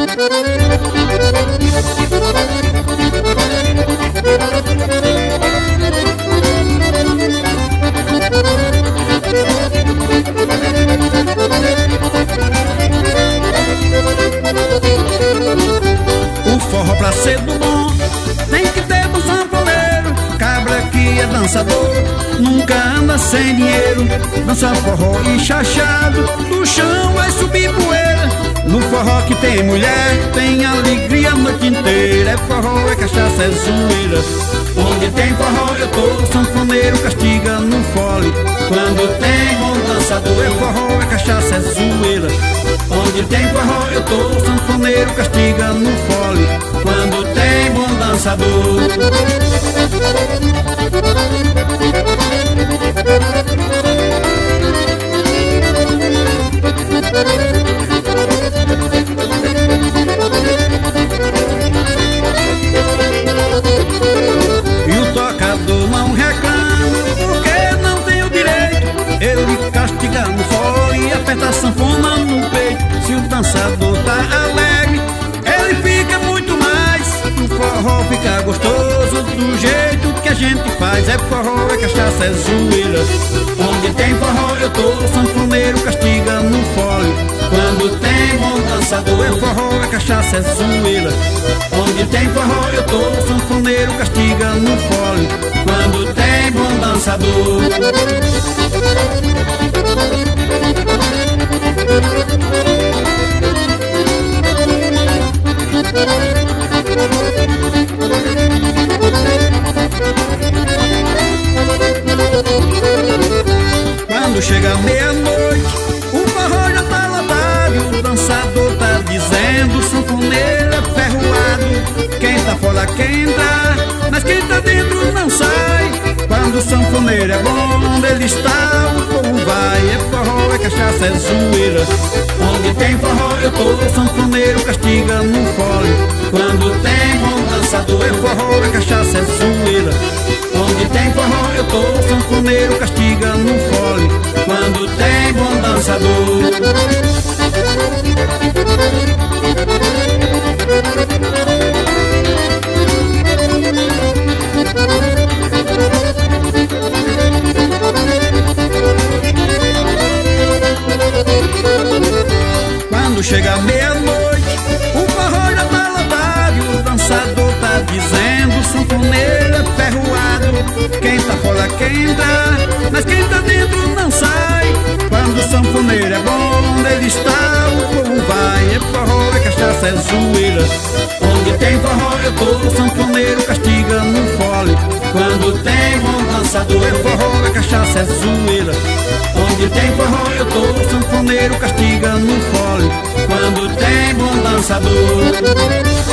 O forró pra ser do bom tem que ter um sanfoneiro. Cabra que é dançador nunca anda sem dinheiro. Dança forró e chachado, do chão vai subir poeira. No forró que tem mulher, tem alegria a noite inteira. É forró, é cachaça, é zoeira. Onde tem forró eu tô, sanfoneiro castiga no fole. Quando tem bom dançador, é forró, é cachaça, é zoeira. Onde tem forró eu tô, sanfoneiro castiga no fole. Quando tem bom dançador. E o tocador não reclama porque não tem o direito. Ele castiga no fole e aperta a sanfona no peito. Se o dançador tá alegre, ele fica muito mais. O forró fica gostoso do jeito que a gente faz. É forró, é cachaça, é zoeira. Onde tem forró eu tô, sanfoneiro castiga no fole. Quando tem bom dançador, é forró, é cachaça, é zoeira. Onde tem forró eu tô, sanfoneiro castiga no fole. Quando tem bom dançador. Quando chega meia-noite, o forró já tá lotado. E o dançador tá dizendo, sanfoneiro é ferroado. Quem tá fora quer entrar, mas quem tá dentro não sai. Quando o sanfoneiro é bom, onde ele está, o povo vai. É forró, é cachaça, é zoeira. Onde tem forró eu tô, sanfoneiro castiga no fole. Quando tem bom dançador, é forró, é cachaça, é zoeira. Onde tem forró eu tô, sanfoneiro castiga no fole. Quando tem bom dançador. Quando chega meia-noite, o forró já tá lotado. E o dançador tá dizendo, sanfoneiro é ferroado. Quem tá fora quer entrar, mas quem tá dentro não sai. Quando o sanfoneiro é bom, onde ele está, o povo vai. É forró, é cachaça, é zoeira. Onde tem forró eu tô, sanfoneiro castiga no fole. Quando tem bom dançador, é forró, é cachaça, é zoeira. Onde tem forró eu tô, sanfoneiro castiga no fole. Quando tem bom dançador.